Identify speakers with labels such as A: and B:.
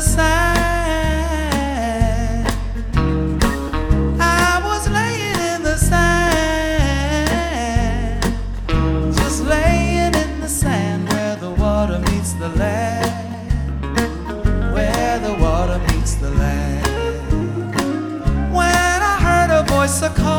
A: sand. I was laying in the sand, just laying in the sand where the water meets the land, where the water meets the land. When I heard a voice a call,